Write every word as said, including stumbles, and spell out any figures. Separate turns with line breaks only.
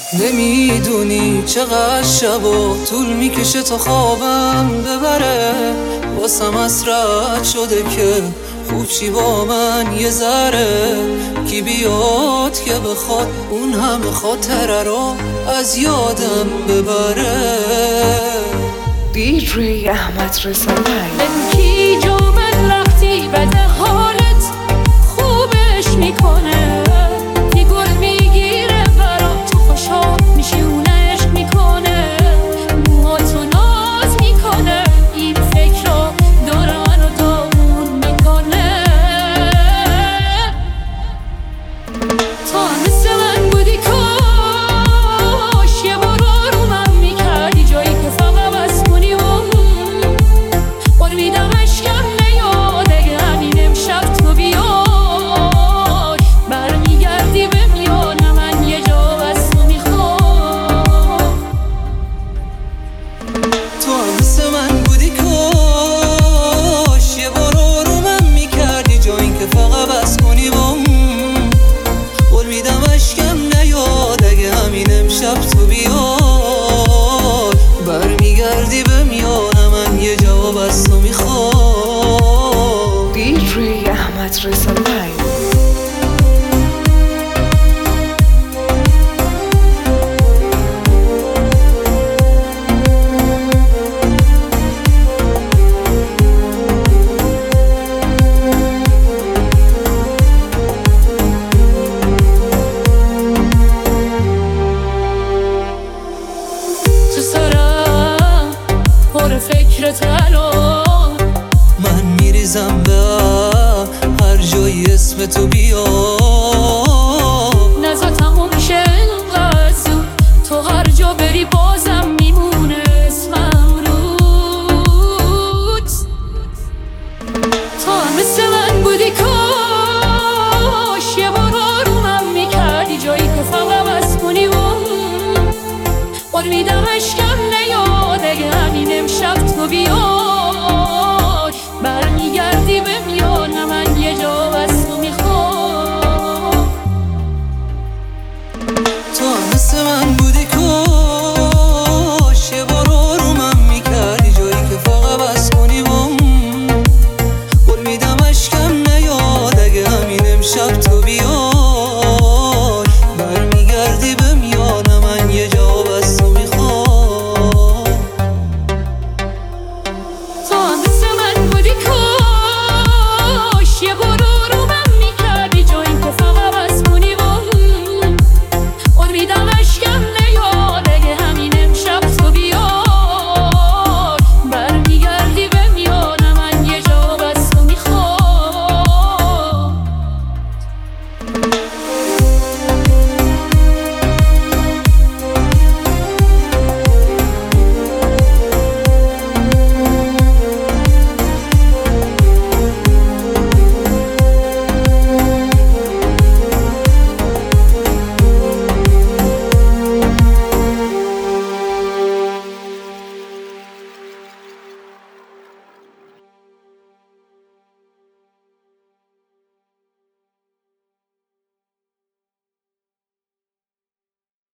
نمیدونی چقدر شبا طول میکشه تا خوابم ببره. واسم اسرت شده که خوب چی با من یه ذره. کی بیاد که بخواد اون همه خاطره رو از یادم ببره.
دی جی احمد رضا لایو.
کی جو من وقتی بده حالت خوبش میکنه. یه گل میگیره برات تو خوشحال میشی اون عشق میکنه. موهاتو ناز میکنه این فکر رو دور منو داغون میکنه. تو هم مثل من بودی کاش یه بار آرومم میکردی جایی که فقط بس کنی و قول میدم اشکم نیاد اگه همین امشب تو بیای برمیگردی به میانه من یه جا بس تو میخوام.
تو هم مثل من بودی کاش یه بار آرومم میکردی جا این که فقط بس کنی بام. قول میدم اشکم نیاد اگه همین امشب تو بیای برمیگردی به میانه من یه جواب از تو میخوام.
دی جی احمد رضا لایو.
تو سرم پر فکر الان
من میریزم به هر جای اسم تو بیاد.